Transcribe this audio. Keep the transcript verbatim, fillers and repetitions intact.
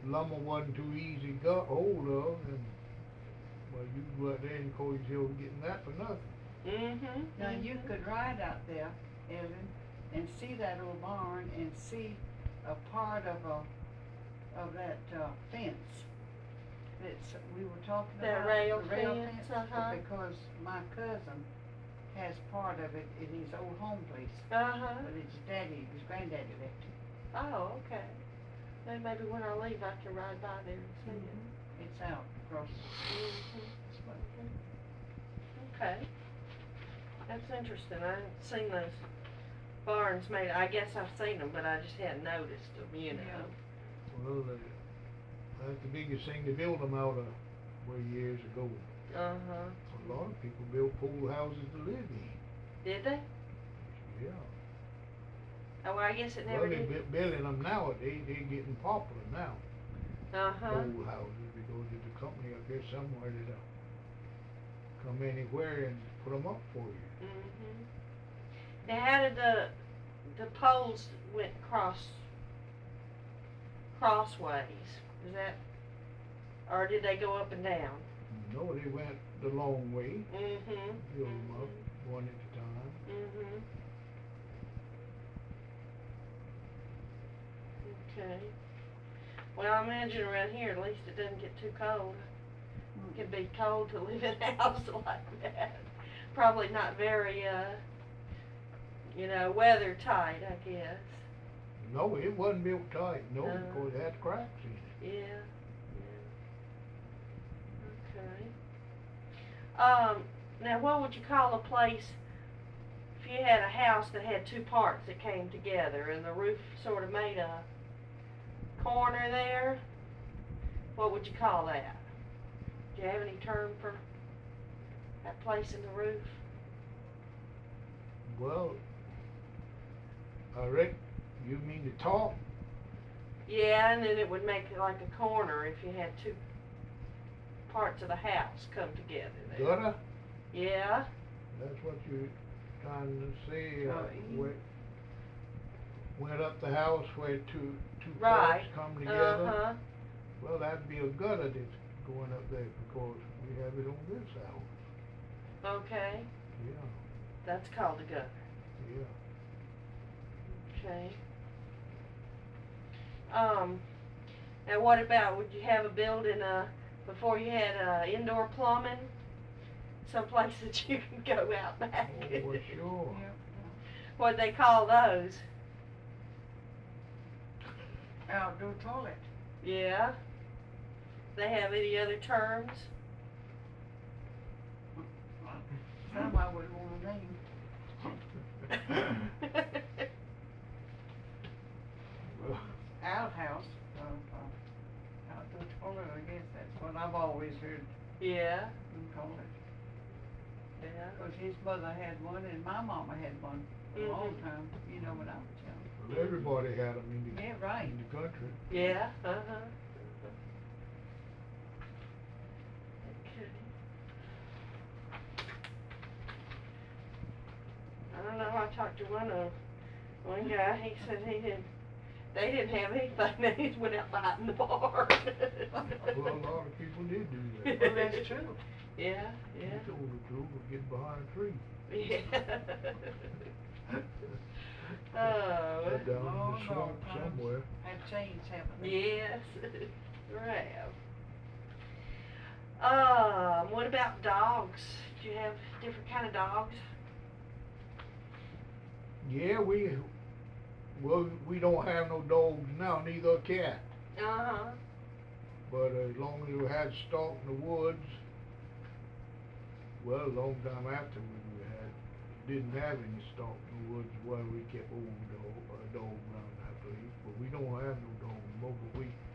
lumber wasn't too easy got hold of, and well, you go out there and call yourself getting that for nothing. Mm-hmm. Now, mm-hmm. you could ride out there, Ellen, and see that old barn and see a part of a, of that, uh, fence. That's, we were talking That about. rail the rail fence, uh-huh. Because my cousin has part of it in his old home place. Uh-huh. But his daddy, his granddaddy left it. Oh, okay. Then maybe when I leave I can ride by there and see Mm-hmm. It's out across. it. Mm-hmm. Okay. That's interesting. I haven't seen those barns made. I guess I've seen them, but I just hadn't noticed them, you know. Yeah. Well, uh, that's the biggest thing, they built them out of, well, years ago. Uh-huh. A lot of people built pool houses to live in. Did they? Yeah. Oh, well, I guess it never Well, they're did. bu- building them nowadays, they're getting popular now, Uh-huh. pool houses, because there's a company, I guess, somewhere that'll come anywhere and put them up for you. Mm-hmm. Now, how did the the poles went cross crossways? Is that, or did they go up and down? No, they went the long way, Mm-hmm. build them up, one at a time. Mm-hmm. Okay. Well, I imagine around here at least it doesn't get too cold. It can be cold to live in a house like that. Probably not very, uh, you know, weather tight, I guess. No, it wasn't built tight, no, Uh. because it had cracks in it. Yeah. Yeah. Okay. Um, now what would you call a place if you had a house that had two parts that came together and the roof sort of made a corner there? What would you call that? Do you have any term for that place in the roof? Well, I reckon, you mean the top? Yeah, and then it would make it like a corner if you had two parts of the house come together there. Gutter? Yeah. That's what you're trying to say, uh, Uh, where, went up the house where two, two Right. parts come together? Uh-huh. Well, that'd be a gutter that's going up there, because we have it on this house. Okay. Yeah, That's called a gutter. yeah. Okay. Um, now what about, would you have a building, uh, before you had, uh, indoor plumbing? Someplace that you can go out back? Oh, well, sure. Yeah. What'd they call those? Outdoor toilet. Yeah. They have any other terms? Some I wouldn't wanna name. Well, Outhouse, uh, uh, outdoor toilet, I guess that's what I've always heard Yeah. them call it. Yeah. Cause his mother had one and my mama had one for a long Mhm. time, you know, when I was young. well, everybody had them in the, Yeah, right. in the country. Yeah. Uh-huh. Okay. I don't know. I talked to one of one guy. He said he didn't. They didn't have anything. They just went out behind the bar. Well, a lot of people did do that. Well, that's true. Yeah. Yeah. He told the truth, was get behind a tree. Yeah. Oh. Or down in Oh, the swamp no, times somewhere. Have changed, haven't they? Yes. Have. Um, what about dogs? Do you have different kind of dogs? Yeah, we, well, we don't have no dogs now, neither a cat. Uh-huh. But as long as we had stock in the woods, well, a long time after we had, didn't have any stock in the woods, well, we kept old dog, a dog around that place. But we don't have no dog anymore, but we,